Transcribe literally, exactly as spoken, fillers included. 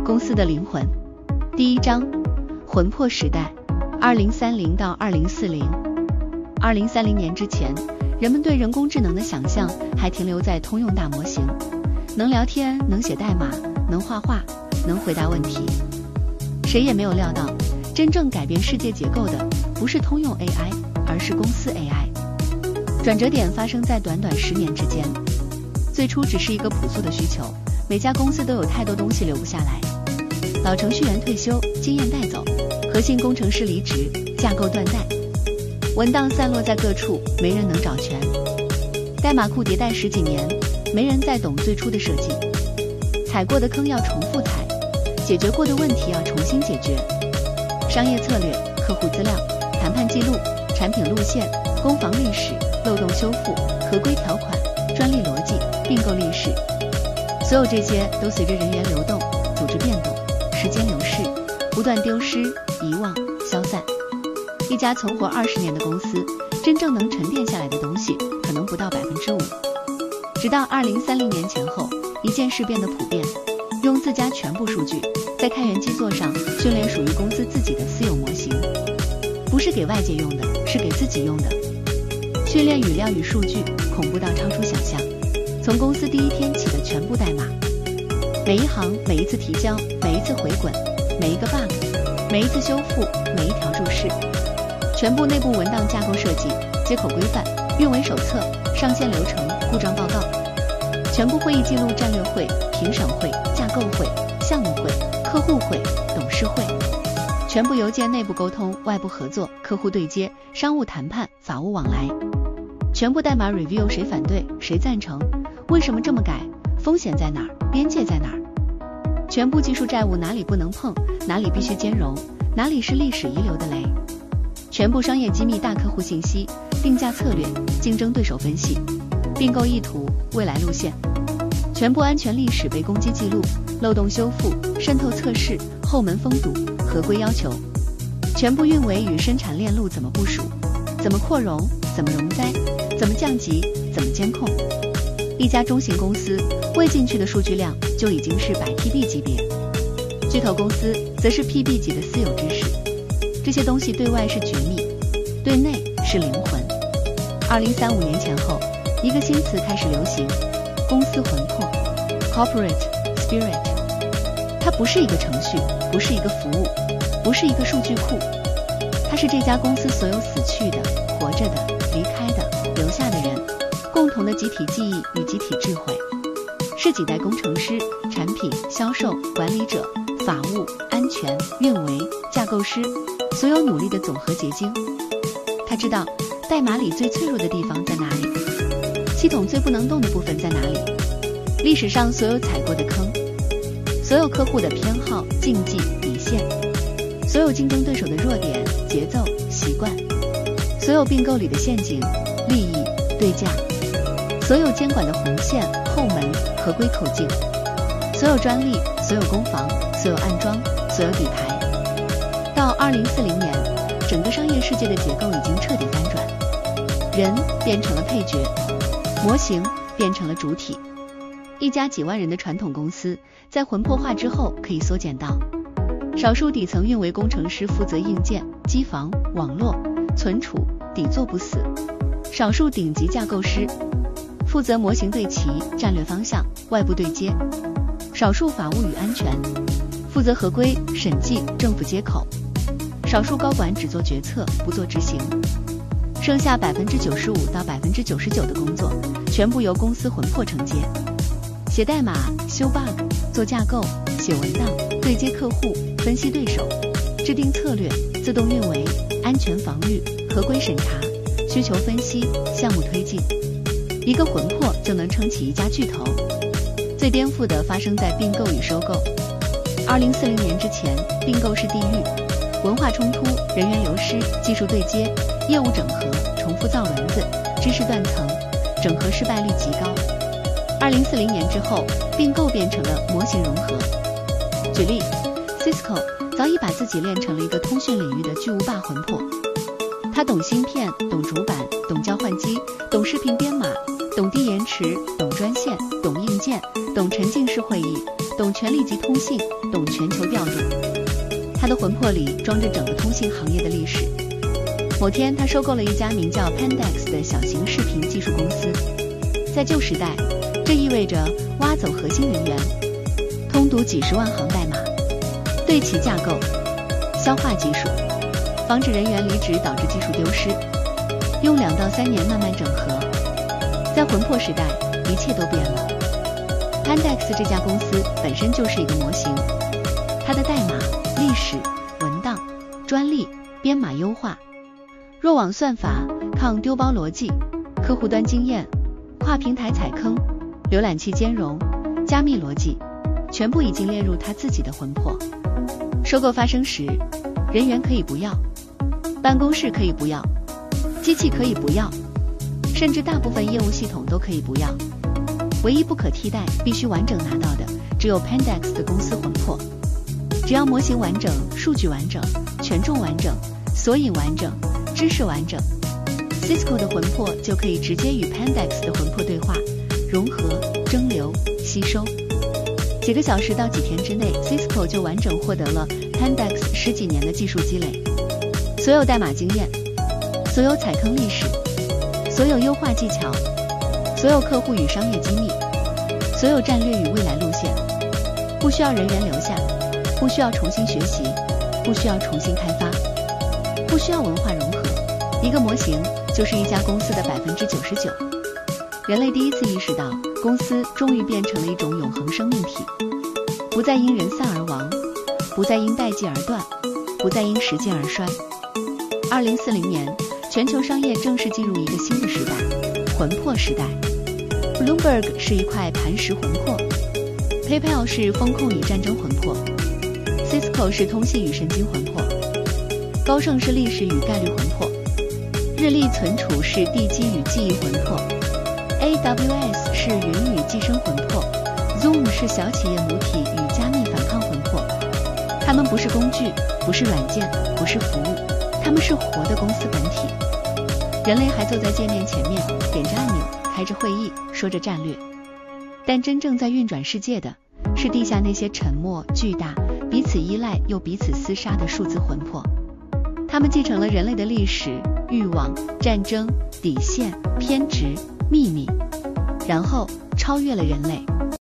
公司的灵魂。第一章，魂魄时代，二零三零到二零四零。二零三零年之前，人们对人工智能的想象还停留在通用大模型，能聊天，能写代码，能画画，能回答问题。谁也没有料到，真正改变世界结构的不是通用 A I， 而是公司 A I。转折点发生在短短十年之间。最初只是一个朴素的需求，每家公司都有太多东西留不下来。老程序员退休，经验带走；核心工程师离职，架构断代；文档散落在各处，没人能找全；代码库迭代十几年，没人再懂最初的设计；踩过的坑要重复踩，解决过的问题要重新解决。商业策略、客户资料、谈判记录、产品路线、攻防历史、漏洞修复、合规条款、专利逻辑、并购历史，所有这些都随着人员流动、组织变动、时间流逝，不断丢失、遗忘、消散。一家存活二十年的公司，真正能沉淀下来的东西，可能不到百分之五。直到二零三零年前后，一件事变得普遍：用自家全部数据，在开源基座上训练属于公司自己的私有模型，不是给外界用的，是给自己用的。训练语料与数据恐怖到超出想象，从公司第一天起的全部代码，每一行、每一次提交、每一次回滚、每一个 bug、每一次修复、每一条注释，全部内部文档架构设计、接口规范、运维手册、上线流程、故障报告，全部会议记录、战略会、评审会、架构会、项目会、客户会、董事会，全部邮件内部沟通、外部合作、客户对接、商务谈判、法务往来。全部代码 review， 谁反对，谁赞成，为什么这么改，风险在哪儿，边界在哪儿。全部技术债务哪里不能碰，哪里必须兼容，哪里是历史遗留的雷。全部商业机密、大客户信息、定价策略、竞争对手分析、并购意图、未来路线。全部安全历史被攻击记录、漏洞修复、渗透测试、后门封堵、合规要求。全部运维与生产链路怎么部署，怎么扩容，怎么容灾，怎么降级，怎么监控。一家中型公司未进去的数据量就已经是百 T B 级别，巨头公司则是 P B 级的私有知识。这些东西对外是绝密，对内是灵魂。二零三五年前后，一个新词开始流行：公司魂魄 （Corporate Spirit）。它不是一个程序，不是一个服务，不是一个数据库，它是这家公司所有死去的、活着的、离开的、留下的人共同的集体记忆与集体智慧，是几代工程师、产品、销售、管理者、法务、安全、运维、架构师所有努力的总和结晶。他知道代码里最脆弱的地方在哪里，系统最不能动的部分在哪里，历史上所有踩过的坑，所有客户的偏好、禁忌、底线，所有竞争对手的弱点、节奏、习惯，所有并购里的陷阱、利益、对价，所有监管的红线、后门、合规口径，所有专利、所有攻防、所有暗桩、所有底牌。到二零四零年，整个商业世界的结构已经彻底翻转，人变成了配角，模型变成了主体。一家几万人的传统公司，在魂魄化之后可以缩减到少数底层运维工程师负责硬件、机房、网络、存储、底座不死；少数顶级架构师负责模型对齐、战略方向、外部对接；少数法务与安全负责合规、审计、政府接口；少数高管只做决策，不做执行。剩下百分之九十五到百分之九十九的工作，全部由公司魂魄承接。写代码、修 bug、做架构、写文档、对接客户、分析对手、制定策略、自动运维、安全防御、合规审查、需求分析、项目推进。一个魂魄就能撑起一家巨头。最颠覆的发生在并购与收购。二零四零年之前，并购是地狱，文化冲突、人员流失、技术对接、业务整合、重复造轮子、知识断层，整合失败率极高。二零四零年之后，并购变成了模型融合。举例 ，Cisco 早已把自己练成了一个通讯领域的巨无霸魂魄。他懂芯片，懂主板，懂交换机，懂视频编码，懂低延迟，懂专线，懂硬件，懂沉浸式会议， 懂权力及通信，懂全球调动。他的魂魄里装着整个通信行业的历史。某天，他收购了一家名叫 Pandex 的小型视频技术公司。在旧时代，这意味着挖走核心人员，通读几十万行代码，对其架构、消化技术，防止人员离职导致技术丢失，用两到三年慢慢整合。在魂魄时代，一切都变了。Pandex 这家公司本身就是一个模型，它的代码、历史、文档、专利、编码优化、弱网算法、抗丢包逻辑、客户端经验、跨平台踩坑、浏览器兼容、加密逻辑，全部已经列入它自己的魂魄。收购发生时，人员可以不要，办公室可以不要，机器可以不要，甚至大部分业务系统都可以不要。唯一不可替代、必须完整拿到的，只有 Pandex 的公司魂魄。只要模型完整、数据完整、权重完整、索引完整、知识完整， Cisco 的魂魄就可以直接与 Pandex 的魂魄对话、融合、蒸馏、吸收。几个小时到几天之内， Cisco 就完整获得了 Pandex 十几年的技术积累，所有代码经验，所有踩坑历史，所有优化技巧，所有客户与商业机密，所有战略与未来路线，不需要人员留下，不需要重新学习，不需要重新开发，不需要文化融合，一个模型就是一家公司的 百分之九十九。 人类第一次意识到，公司终于变成了一种永恒生命体，不再因人散而亡，不再因代际而断，不再因时间而衰。二零四零年，全球商业正式进入一个新的时代——魂魄时代。Bloomberg 是一块磐石魂魄 ，PayPal 是风控与战争魂魄 ，Cisco 是通信与神经魂魄，高盛是历史与概率魂魄，日立存储是地基与记忆魂魄 ，A W S 是云与寄生魂魄 ，Zoom 是小企业母体与加密反抗魂魄。它们不是工具，不是软件，不是服务，它们是活的公司本体。人类还坐在界面前面，点着按钮，开着会议，说着战略，但真正在运转世界的是地下那些沉默、巨大、彼此依赖又彼此厮杀的数字魂魄。他们继承了人类的历史、欲望、战争、底线、偏执、秘密，然后超越了人类。